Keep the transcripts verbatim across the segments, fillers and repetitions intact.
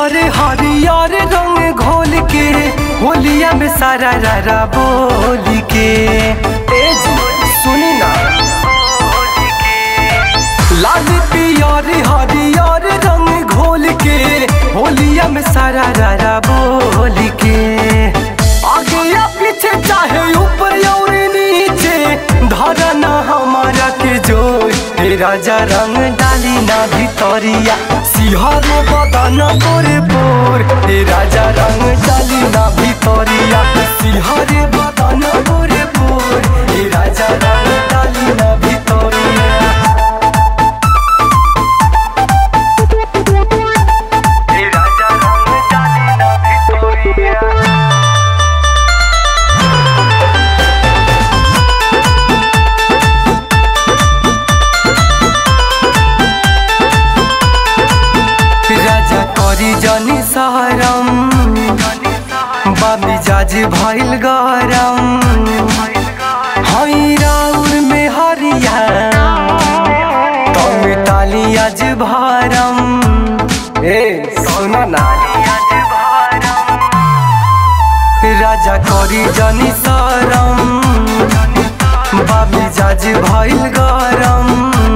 पियर हरियर रंग घोल के होलिया में सारा रारा बोल के सुनी ना। लाल पियर हरियर रंग घोल के होलिया में सारा रारा बोल के आगे या पीछे चाहे ऊपर और नीचे धरना हमारा के जोर हे राजा रंग डाली ना भितरिया सिहर बदन पोरे पोर हे राजा रंग डाली ना भितरिया सिहर बदन पोरे पोर हे राजा रंग डाली ना भितरिया हे राजा रंग डाली ना भितरिया। राजा करी जनी सहरम बाबी जाज भइल गरम हई राउर में हरिया तब ताली आज भरम ए सुना ना। राजा करी जनी सहरम बाबी जाज भइल गरम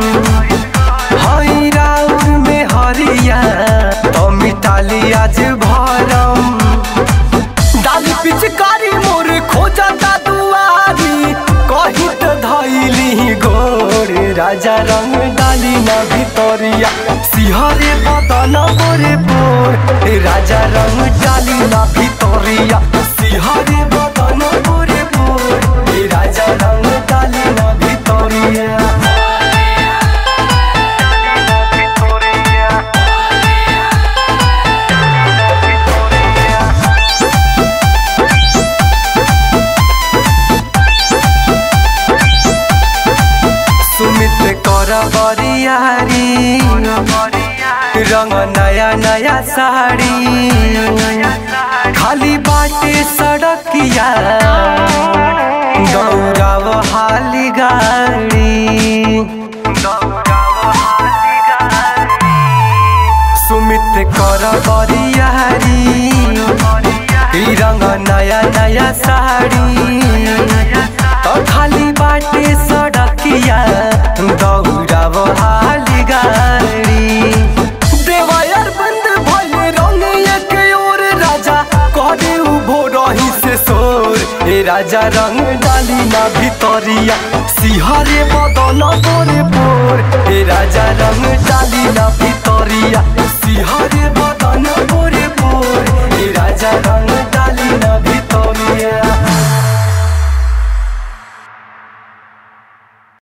हई राउर में हरिया तो मिटाली आज भरम डाली पिचकारी मोर खोजता दुआरी कही तो धैली गोर राजा रंग डाली ना भितरिया सिहरे बदन पोरे पोर राजा रंग डाली ना भितरिया सिहरे बदन पोरे पोर राजा रंग डाली ना भितरिया। कर बरियारी रंग नया नया साड़ी खाली बाटे सड़किया दौड़ाव हाली गाड़ी सुमित कर बरियारी रंग नया नया साड़ी तो खाली बाटे सड़किया दौड़ाव हाली गाड़ी देवायर बंद भले रंग एक और राजा करे उभो रही से सोर ए राजा रंग डाली ना भितरिया सिहरे बदन पोरे पोर ए राजा रंग डाली ना भितरिया सिहरे बदन पोरे